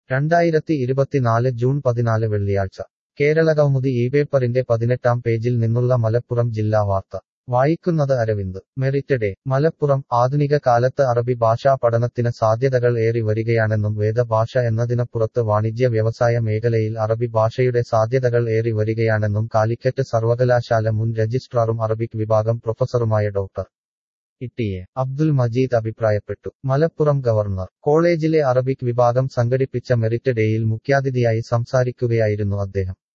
2024 June 14 വെള്ളിയാഴ്ച കേരളകൗമുദി ഈ പേപ്പറിന്റെ 18-ാം പേജിൽ നിന്നുള്ള മലപ്പുറം ജില്ലാ വാർത്ത വായിക്കുന്നത് അരവിന്ദ്. Merit day Malappuram. ആധുനിക കാലത്ത് അറബി ഭാഷാ പഠനത്തിന് സാധ്യതകൾ ഏറി വരികയാണെന്നും വേദഭാഷ എന്നതിനപ്പുറത്ത് വാണിജ്യ വ്യവസായ മേഖലയിൽ അറബി ഭാഷയുടെ സാധ്യതകൾ ഏറി വരികയാണെന്നും കാലിക്കറ്റ് സർവകലാശാല മുൻ രജിസ്ട്രാറും അറബിക് വിഭാഗം പ്രൊഫസറുമായ ഡോക്ടർ ഇ.ടി.എ. അബ്ദുൽ മജീദ് അഭിപ്രായപ്പെട്ടു. മലപ്പുറം ഗവർണർ കോളേജിലെ അറബിക് വിഭാഗം സംഘടിപ്പിച്ച മെറിറ്റ് ഡേയിൽ മുഖ്യാതിഥിയായി സംസാരിക്കുകയായിരുന്നു അദ്ദേഹം.